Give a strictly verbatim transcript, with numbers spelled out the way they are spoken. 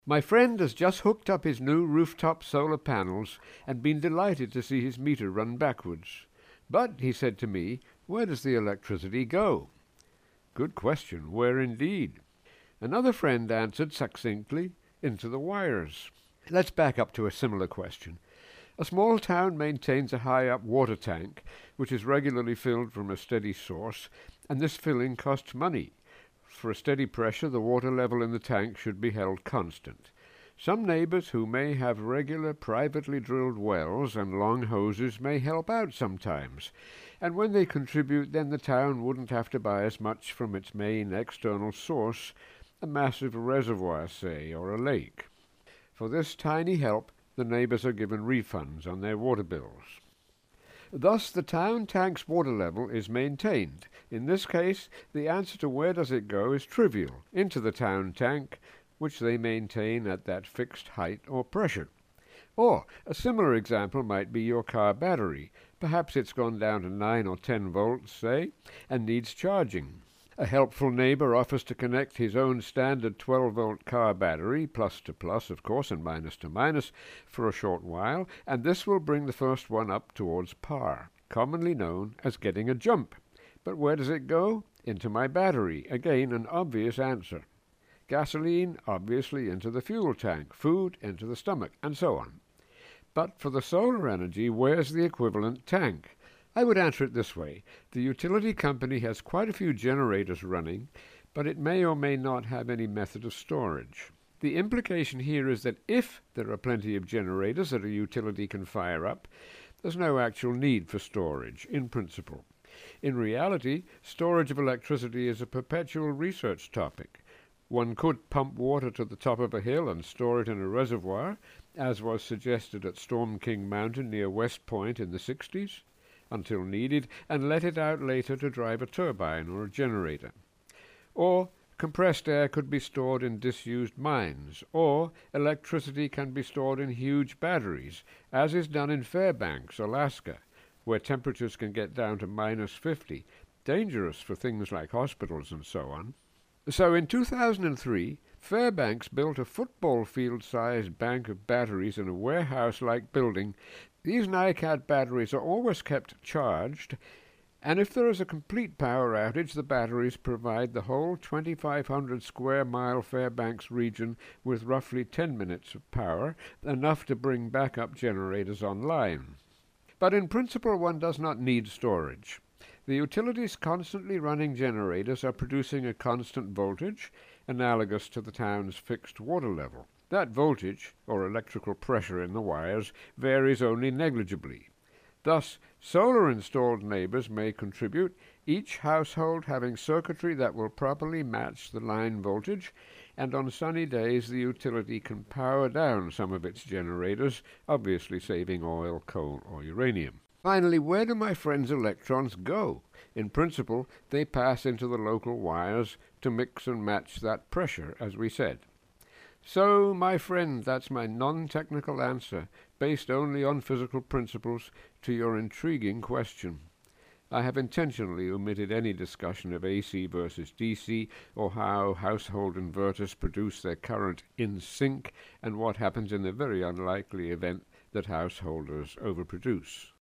My friend has just hooked up his new rooftop solar panels and been delighted to see his meter run backwards. But, he said to me, where does the electricity go? Good question, where indeed? Another friend answered succinctly, into the wires. Let's back up to a similar question. A small town maintains a high-up water tank, which is regularly filled from a steady source, and this filling costs money. For a steady pressure, the water level in the tank should be held constant. Some neighbors who may have regular privately drilled wells and long hoses may help out sometimes, and when they contribute, then the town wouldn't have to buy as much from its main external source, a massive reservoir, say, or a lake. For this tiny help, the neighbors are given refunds on their water bills. Thus, the town tank's water level is maintained. In this case, the answer to where does it go is trivial, into the town tank, which they maintain at that fixed height or pressure. Or, a similar example might be your car battery. Perhaps it's gone down to nine or ten volts, say, and needs charging. A helpful neighbor offers to connect his own standard twelve-volt car battery, plus to plus, of course, and minus to minus, for a short while, and this will bring the first one up towards par, commonly known as getting a jump. But where does it go? Into my battery. Again, an obvious answer. Gasoline, obviously, into the fuel tank. Food, into the stomach, and so on. But for the solar energy, where's the equivalent tank? I would answer it this way. The utility company has quite a few generators running, but it may or may not have any method of storage. The implication here is that if there are plenty of generators that a utility can fire up, there's no actual need for storage, in principle. In reality, storage of electricity is a perpetual research topic. One could pump water to the top of a hill and store it in a reservoir, as was suggested at Storm King Mountain near West Point in the sixties. Until needed, and let it out later to drive a turbine or a generator. Or compressed air could be stored in disused mines, or electricity can be stored in huge batteries, as is done in Fairbanks, Alaska, where temperatures can get down to minus fifty, dangerous for things like hospitals and so on. So in two thousand three, Fairbanks built a football field-sized bank of batteries in a warehouse-like building. These NiCad batteries are always kept charged, and if there is a complete power outage, the batteries provide the whole twenty-five hundred square mile Fairbanks region with roughly ten minutes of power, enough to bring backup generators online. But in principle, one does not need storage. The utility's constantly running generators are producing a constant voltage, analogous to the town's fixed water level. That voltage, or electrical pressure in the wires, varies only negligibly. Thus, solar-installed neighbors may contribute, each household having circuitry that will properly match the line voltage, and on sunny days the utility can power down some of its generators, obviously saving oil, coal, or uranium. Finally, where do my friend's electrons go? In principle, they pass into the local wires to mix and match that pressure, as we said. So, my friend, that's my non-technical answer, based only on physical principles, to your intriguing question. I have intentionally omitted any discussion of A C versus D C, or how household inverters produce their current in sync, and what happens in the very unlikely event that householders overproduce.